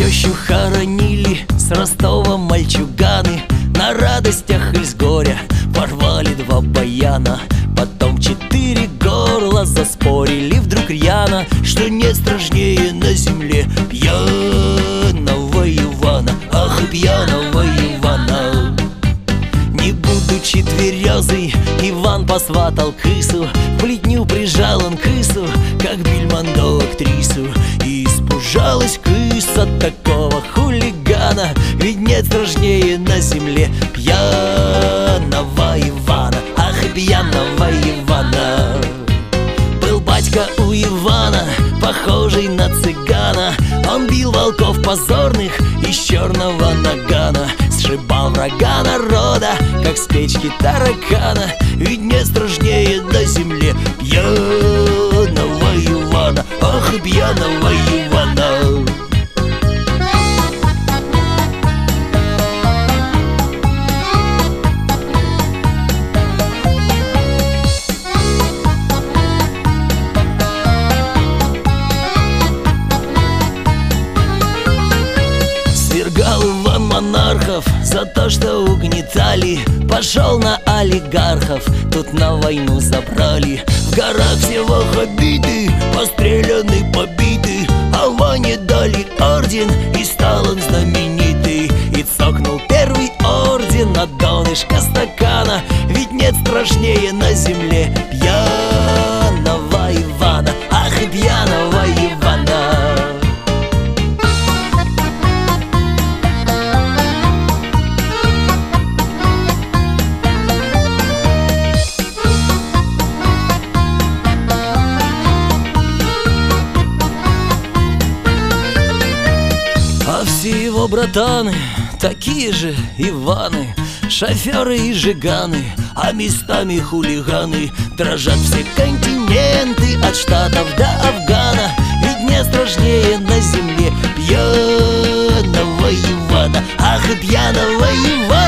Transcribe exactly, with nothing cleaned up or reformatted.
Тещу хоронили с Ростова мальчуганы, на радостях и с горя порвали два баяна. Потом четыре горла заспорили вдруг рьяно, что нет страшнее на земле пьяного Ивана. Ах, и пьяного Ивана! Не будучи тверезый, Иван посватал крысу, в плетню прижал он крысу, как Бельмондо актрису. И испужалась крыса такого хулигана, ведь нет страшнее на земле пьяного Ивана. Ах, и пьяного Ивана! Был батька у Ивана, похожий на цыгана. Он бил волков позорных из черного нагана, сшибал врага народа, как с печки таракана. Ведь нет страшнее на земле пьяного Ивана. Ах, и пьяного Ивана! Свергал Иван монархов за то, что угнетали, пошел на олигархов, тут на войну забрали. В горах всего хоббиты, постреляны, побиты, а Ване дали орден, и стал он знаменитый. И цокнул первый орден на донышко стакана, ведь нет страшнее на земле пьяного Ивана. Ах, и пьяного Ивана! А все его братаны такие же Иваны, шоферы и жиганы, а местами хулиганы. Дрожат все континенты от Штатов до Афгана, ведь не страшнее на земле пьяного Ивана. Ах, и пьяного Ивана!